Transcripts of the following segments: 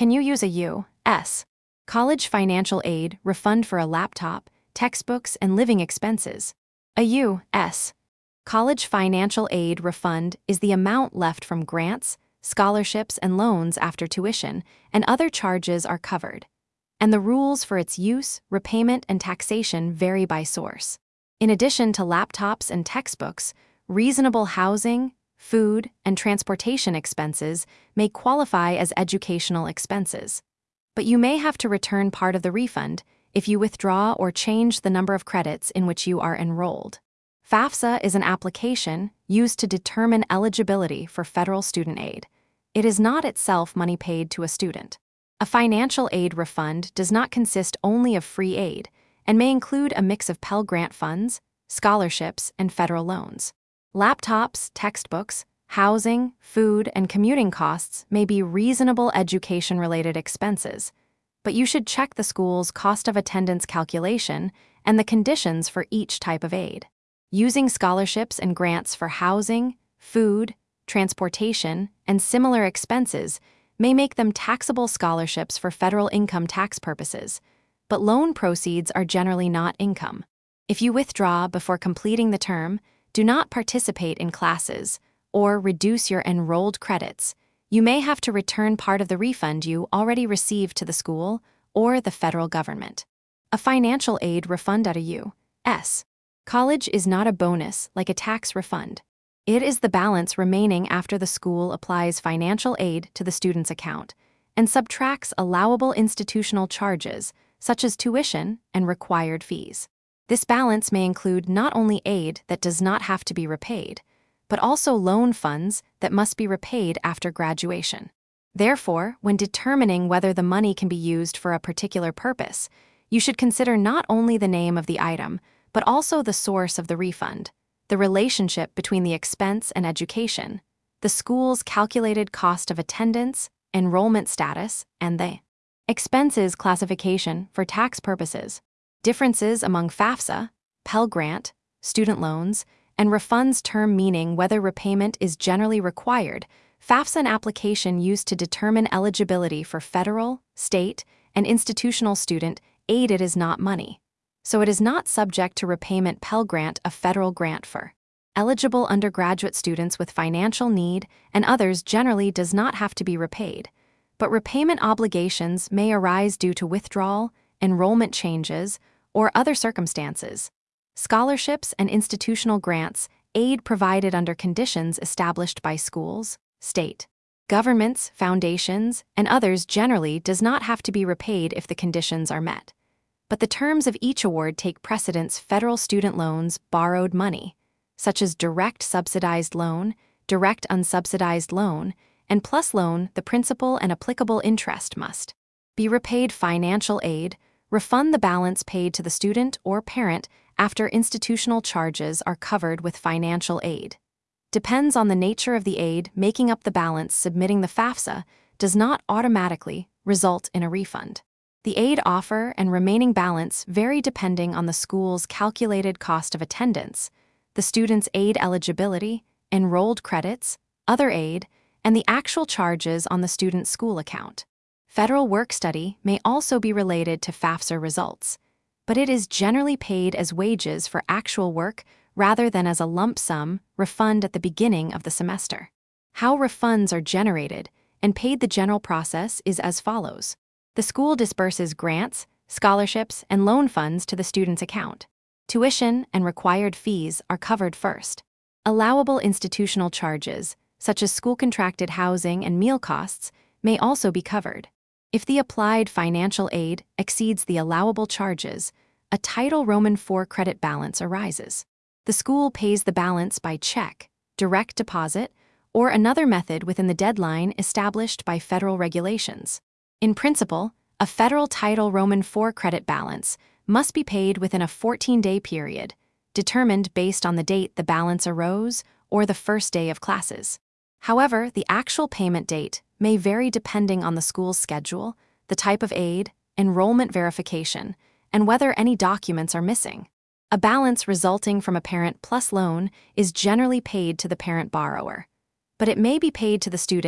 Can you use a U.S. College financial aid refund for a laptop, textbooks, and living expenses? A U.S. College financial aid refund is the amount left from grants, scholarships, and loans after tuition and other charges are covered, and the rules for its use, repayment, and taxation vary by source. In addition to laptops and textbooks, reasonable housing, food, and transportation expenses may qualify as educational expenses. But you may have to return part of the refund if you withdraw or change the number of credits in which you are enrolled. FAFSA is an application used to determine eligibility for federal student aid. It is not itself money paid to a student. A financial aid refund does not consist only of free aid and may include a mix of Pell Grant funds, scholarships, and federal loans. Laptops, textbooks, housing, food, and commuting costs may be reasonable education-related expenses, but you should check the school's cost of attendance calculation and the conditions for each type of aid. Using scholarships and grants for housing, food, transportation, and similar expenses may make them taxable scholarships for federal income tax purposes, but loan proceeds are generally not income. If you withdraw before completing the term, do not participate in classes, or reduce your enrolled credits, you may have to return part of the refund you already received to the school or the federal government. A financial aid refund at a U.S. college is not a bonus like a tax refund. It is the balance remaining after the school applies financial aid to the student's account and subtracts allowable institutional charges such as tuition and required fees. This balance may include not only aid that does not have to be repaid, but also loan funds that must be repaid after graduation. Therefore, when determining whether the money can be used for a particular purpose, you should consider not only the name of the item, but also the source of the refund, the relationship between the expense and education, the school's calculated cost of attendance, enrollment status, and the expenses classification for tax purposes. Differences among FAFSA, Pell Grant, student loans, and refunds term meaning whether repayment is generally required. FAFSA an application used to determine eligibility for federal, state, and institutional student aid. It is not money, so it is not subject to repayment. Pell Grant, a federal grant for eligible undergraduate students with financial need and others, generally does not have to be repaid, but repayment obligations may arise due to withdrawal, enrollment changes, or other circumstances. Scholarships and institutional grants, aid provided under conditions established by schools, state governments, foundations, and others, generally does not have to be repaid if the conditions are met. But the terms of each award take precedence. Federal student loans, borrowed money, such as direct subsidized loan, direct unsubsidized loan, and plus loan, the principal and applicable interest must be repaid. Financial aid, refund the balance paid to the student or parent after institutional charges are covered with financial aid. Depends on the nature of the aid. Making up the balance submitting the FAFSA does not automatically result in a refund. The aid offer and remaining balance vary depending on the school's calculated cost of attendance, the student's aid eligibility, enrolled credits, other aid, and the actual charges on the student's school account. Federal work study may also be related to FAFSA results, but it is generally paid as wages for actual work rather than as a lump sum refund at the beginning of the semester. How refunds are generated and paid. The general process is as follows. The school disburses grants, scholarships, and loan funds to the student's account. Tuition and required fees are covered first. Allowable institutional charges, such as school-contracted housing and meal costs, may also be covered. If the applied financial aid exceeds the allowable charges, a Title IV credit balance arises. The school pays the balance by check, direct deposit, or another method within the deadline established by federal regulations. In principle, a federal Title IV credit balance must be paid within a 14-day period, determined based on the date the balance arose or the first day of classes. However, the actual payment date may vary depending on the school's schedule, the type of aid, enrollment verification, and whether any documents are missing. A balance resulting from a parent plus loan is generally paid to the parent borrower, but it may be paid to the student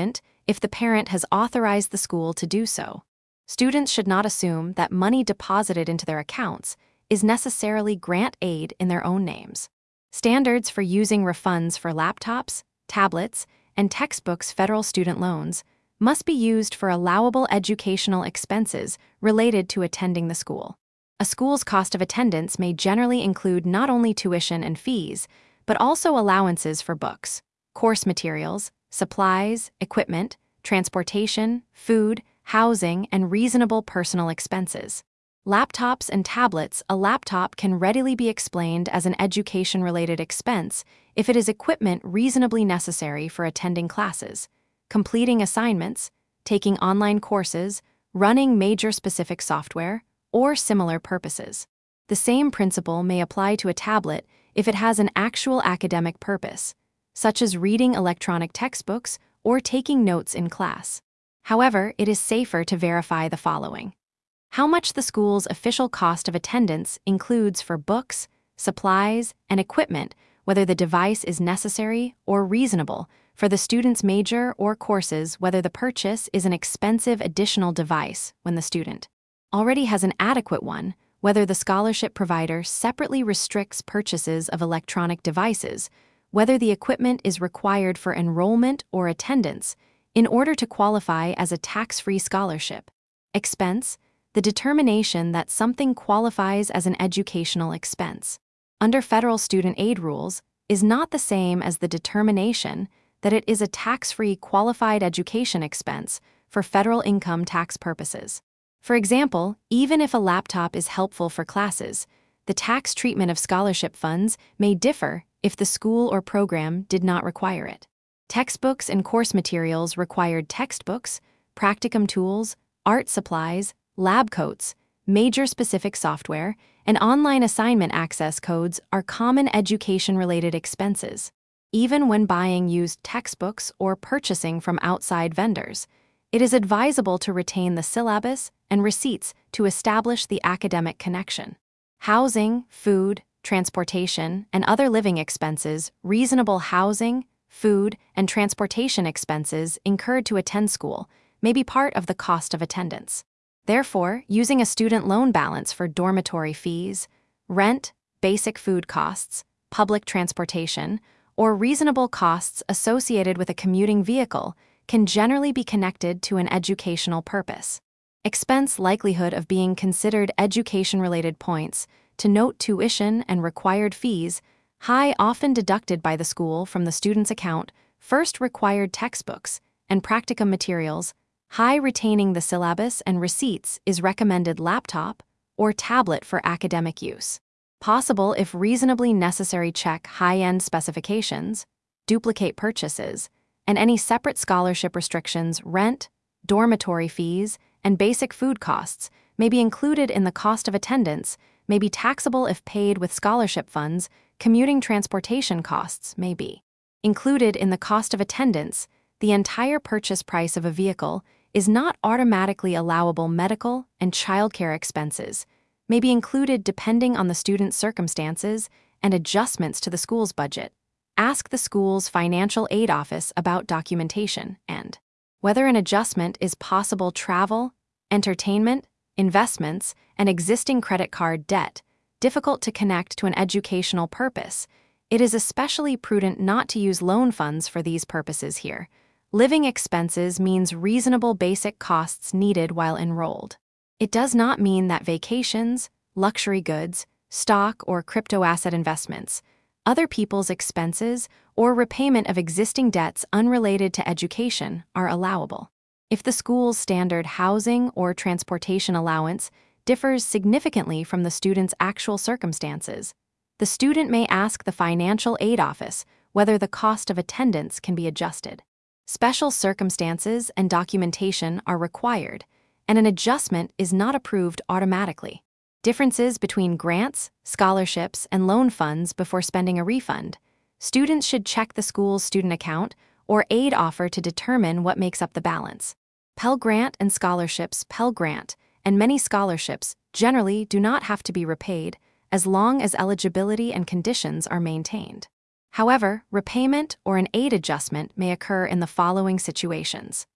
if the parent has authorized the school to do so. Students should not assume that money deposited into their accounts is necessarily grant aid in their own names. Standards for using refunds for laptops, tablets, and textbooks federal student loans must be used for allowable educational expenses related to attending the school. A school's cost of attendance may generally include not only tuition and fees, but also allowances for books, course materials, supplies, equipment, transportation, food, housing, and reasonable personal expenses. Laptops and tablets. A laptop can readily be explained as an education-related expense if it is equipment reasonably necessary for attending classes, completing assignments, taking online courses, running major specific software, or similar purposes. The same principle may apply to a tablet if it has an actual academic purpose, such as reading electronic textbooks or taking notes in class. However, it is safer to verify the following: how much the school's official cost of attendance includes for books, supplies, and equipment, whether the device is necessary or reasonable for the student's major or courses, whether the purchase is an expensive additional device when the student already has an adequate one, whether the scholarship provider separately restricts purchases of electronic devices, whether the equipment is required for enrollment or attendance in order to qualify as a tax-free scholarship. Expense: the determination that something qualifies as an educational expense under federal student aid rules is not the same as the determination that it is a tax-free qualified education expense for federal income tax purposes. For example, even if a laptop is helpful for classes, the tax treatment of scholarship funds may differ if the school or program did not require it. Textbooks and course materials required textbooks, practicum tools, art supplies, lab coats, major specific software, and online assignment access codes are common education-related expenses. Even when buying used textbooks or purchasing from outside vendors, it is advisable to retain the syllabus and receipts to establish the academic connection. Housing, food, transportation, and other living expenses. Reasonable housing, food, and transportation expenses incurred to attend school may be part of the cost of attendance. Therefore, using a student loan balance for dormitory fees, rent, basic food costs, public transportation, or reasonable costs associated with a commuting vehicle can generally be connected to an educational purpose. Expense likelihood of being considered education-related points to note tuition and required fees, high, often deducted by the school from the student's account, first required textbooks and practicum materials, high, retaining the syllabus and receipts is recommended laptop or tablet for academic use. Possible if reasonably necessary. Check high-end specifications, duplicate purchases, and any separate scholarship restrictions. Rent, dormitory fees, and basic food costs may be included in the cost of attendance, may be taxable if paid with scholarship funds. Commuting transportation costs may be included in the cost of attendance. The entire purchase price of a vehicle is not automatically allowable. Medical and childcare expenses may be included depending on the student's circumstances and adjustments to the school's budget. Ask the school's financial aid office about documentation and whether an adjustment is possible. Travel, entertainment, investments, and existing credit card debt, difficult to connect to an educational purpose. It is especially prudent not to use loan funds for these purposes here. Living expenses means reasonable basic costs needed while enrolled. It does not mean that vacations, luxury goods, stock or crypto asset investments, other people's expenses, or repayment of existing debts unrelated to education are allowable. If the school's standard housing or transportation allowance differs significantly from the student's actual circumstances, the student may ask the financial aid office whether the cost of attendance can be adjusted. Special circumstances and documentation are required, and an adjustment is not approved automatically. Differences between grants, scholarships, and loan funds before spending a refund. Students should check the school's student account or aid offer to determine what makes up the balance. Pell Grant and scholarships. Pell Grant and many scholarships generally do not have to be repaid as long as eligibility and conditions are maintained. However, repayment or an aid adjustment may occur in the following situations.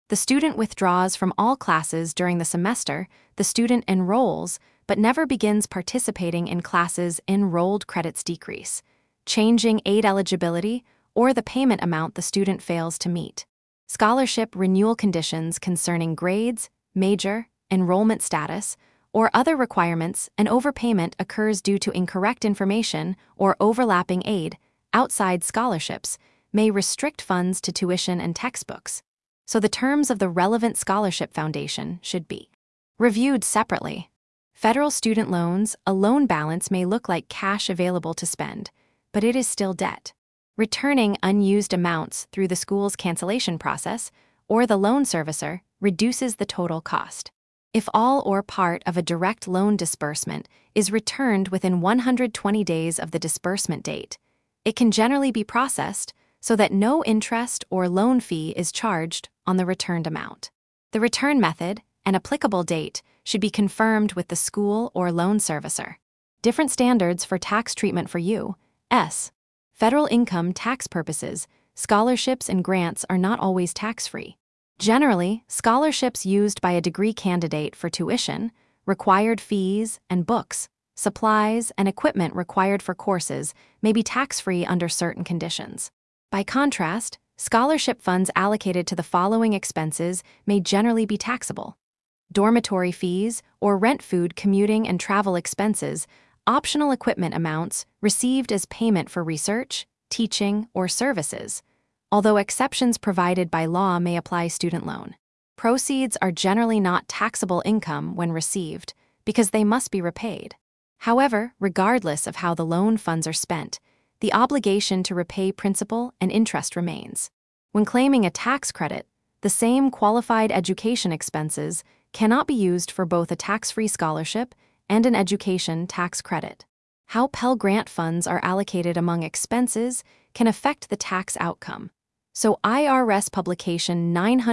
The student withdraws from all classes during the semester, the student enrolls, but never begins participating in classes. Enrolled credits decrease, changing aid eligibility, or the payment amount the student fails to meet. Scholarship renewal conditions concerning grades, major, enrollment status, or other requirements. An overpayment occurs due to incorrect information or overlapping aid outside scholarships may restrict funds to tuition and textbooks, so the terms of the relevant scholarship foundation should be reviewed separately. Federal student loans, a loan balance may look like cash available to spend, but it is still debt. Returning unused amounts through the school's cancellation process or the loan servicer reduces the total cost. If all or part of a direct loan disbursement is returned within 120 days of the disbursement date, it can generally be processed so that no interest or loan fee is charged on the returned amount. The return method and applicable date should be confirmed with the school or loan servicer. Different standards for tax treatment for U.S. federal income tax purposes. Scholarships and grants are not always tax-free. Generally, scholarships used by a degree candidate for tuition, required fees and books, supplies, and equipment required for courses may be tax-free under certain conditions. By contrast, scholarship funds allocated to the following expenses may generally be taxable: dormitory fees or rent, food, commuting and travel expenses, optional equipment amounts received as payment for research, teaching, or services, although exceptions provided by law may apply. Student loan proceeds are generally not taxable income when received because they must be repaid. However, regardless of how the loan funds are spent, the obligation to repay principal and interest remains. When claiming a tax credit, the same qualified education expenses cannot be used for both a tax-free scholarship and an education tax credit. How Pell Grant funds are allocated among expenses can affect the tax outcome, so IRS Publication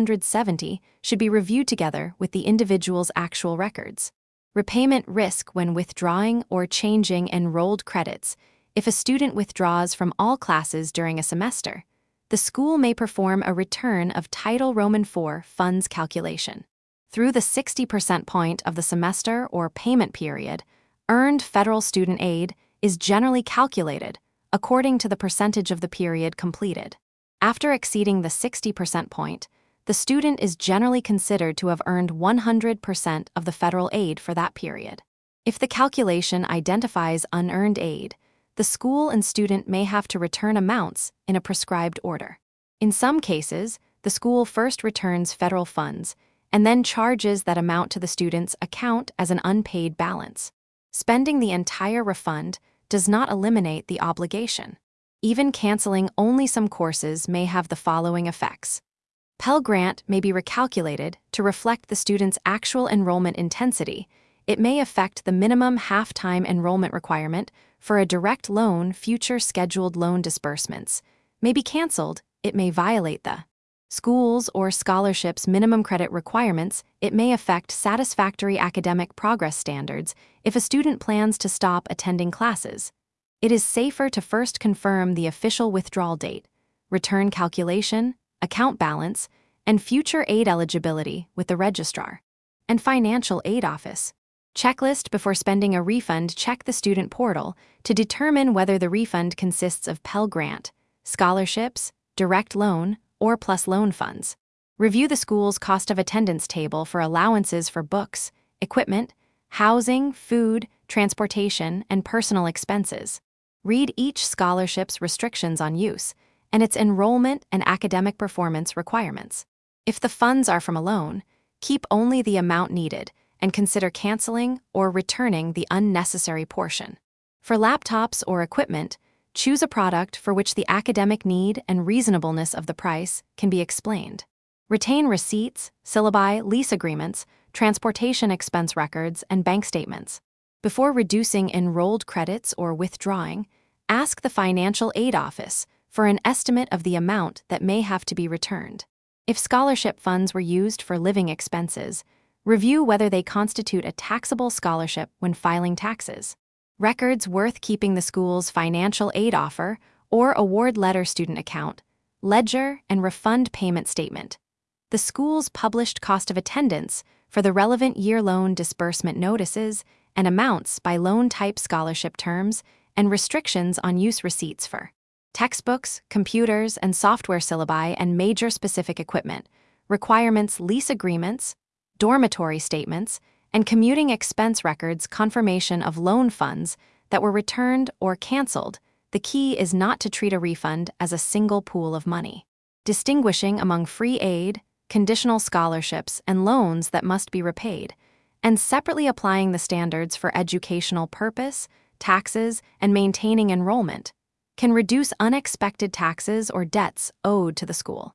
970 should be reviewed together with the individual's actual records. Repayment risk when withdrawing or changing enrolled credits. If a student withdraws from all classes during a semester, the school may perform a return of Title Roman IV funds calculation. Through the 60% point of the semester or payment period, earned federal student aid is generally calculated according to the percentage of the period completed. After exceeding the 60% point, the student is generally considered to have earned 100% of the federal aid for that period. If the calculation identifies unearned aid, the school and student may have to return amounts in a prescribed order. In some cases, the school first returns federal funds and then charges that amount to the student's account as an unpaid balance. Spending the entire refund does not eliminate the obligation. Even canceling only some courses may have the following effects. Pell Grant may be recalculated to reflect the student's actual enrollment intensity. It may affect the minimum half-time enrollment requirement for a direct loan. Future scheduled loan disbursements may be canceled. It may violate the school's or scholarship's minimum credit requirements. It may affect satisfactory academic progress standards if a student plans to stop attending classes. It is safer to first confirm the official withdrawal date, return calculation, account balance, and future aid eligibility with the registrar and financial aid office. Checklist before spending a refund. Check the student portal to determine whether the refund consists of Pell Grant, scholarships, direct loan, or plus loan funds. Review the school's cost of attendance table for allowances for books, equipment, housing, food, transportation, and personal expenses. Read each scholarship's restrictions on use and its enrollment and academic performance requirements. If the funds are from a loan, keep only the amount needed and consider canceling or returning the unnecessary portion. For laptops or equipment, choose a product for which the academic need and reasonableness of the price can be explained. Retain receipts, syllabi, lease agreements, transportation expense records, and bank statements. Before reducing enrolled credits or withdrawing, ask the financial aid office for an estimate of the amount that may have to be returned. If scholarship funds were used for living expenses, review whether they constitute a taxable scholarship when filing taxes. Records worth keeping: the school's financial aid offer or award letter, student account, ledger, and refund payment statement. the school's published cost of attendance for the relevant year loan disbursement notices and amounts by loan type, scholarship terms, and restrictions on use receipts for textbooks, computers, and software syllabi and major specific equipment, requirements, lease agreements, dormitory statements, and commuting expense records, confirmation of loan funds that were returned or canceled. The key is not to treat a refund as a single pool of money, distinguishing among free aid, conditional scholarships, and loans that must be repaid, and separately applying the standards for educational purpose, taxes, and maintaining enrollment can reduce unexpected taxes or debts owed to the school.